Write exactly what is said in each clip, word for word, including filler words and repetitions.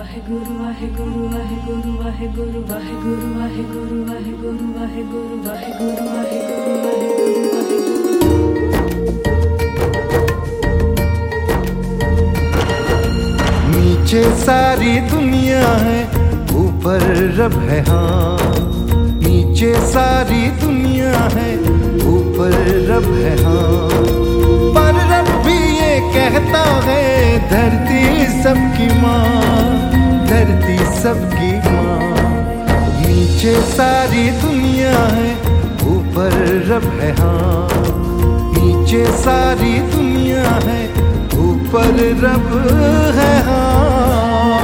ਵਾਹਿਗੁਰੂ ਵਾਹਿਗੁਰੂ ਵਾਹਿਗੁਰੂ ਵਾਹਿਗੁਰੂ ਵਾਹਿਗੁਰੂ ਵਾਹਿਗੁਰੂ ਵਾਹਿਗੁਰੂ ਵਾਹਿਗੁਰੂ ਵਾਹਿਗੁਰੂ ਵਾਹਿਗੁਰੂ ਵਾਹਿਗੁਰੂ। नीचे सारी दुनिया है, ऊपर रब है हाँ। नीचे सारी दुनिया है, ऊपर रब है हाँ। पर रब भी ये कहता है धरती सबकी माँ, धरती सबकी माँ। नीचे सारी दुनिया है, ऊपर रब है हाँ। नीचे सारी दुनिया है, ऊपर रब है हाँ।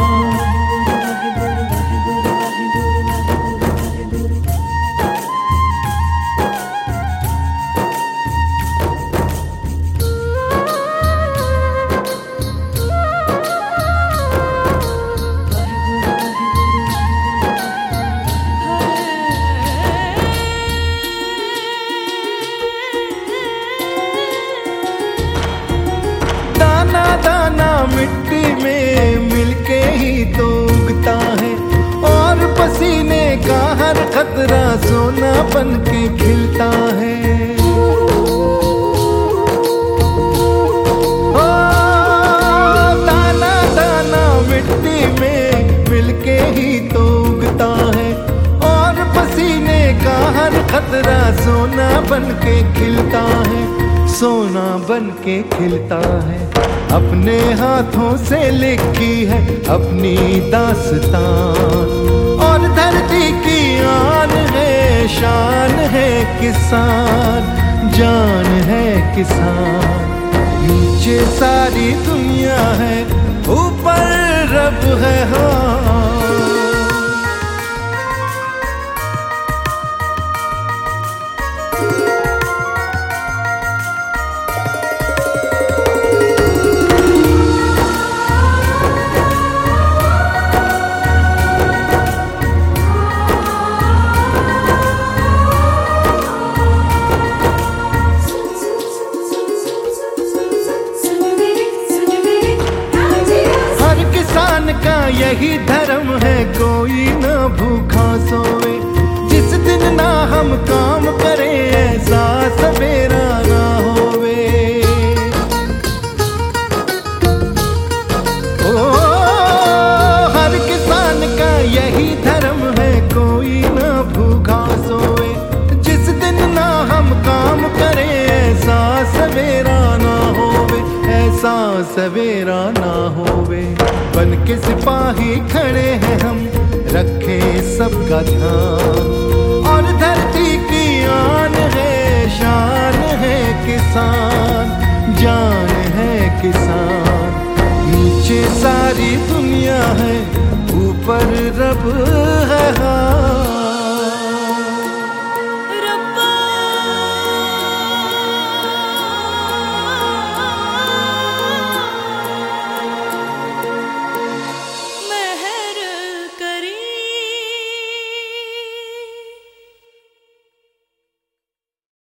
मिट्टी में मिलके ही तो उगता है, और पसीने का हर खतरा सोना बन के खिलता है। ओ, दाना दाना मिट्टी में मिलके ही तो उगता है, और पसीने का हर खतरा सोना बन के खिलता है, सोना बन के खिलता है। अपने हाथों से लिखी है अपनी दास्तान, और धरती की आन है शान है किसान, जान है किसान। नीचे सारी दुनिया है, ऊपर रब है हाँ। का यही धर्म है कोई ना भूखा सोए, जिस दिन ना हम काम करें ऐसा सवेरा ना होवे। ओ हर किसान का यही धर्म है कोई ना भूखा सोए, जिस दिन ना हम काम करें ऐसा सवेरा ना होवे, ऐसा सवेरा ना होवे। बन के सिपाही खड़े हैं हम, रखे सबका ध्यान, और धरती की आन है शान है किसान, जान है किसान। नीचे सारी दुनिया है, ऊपर रब है हाँ।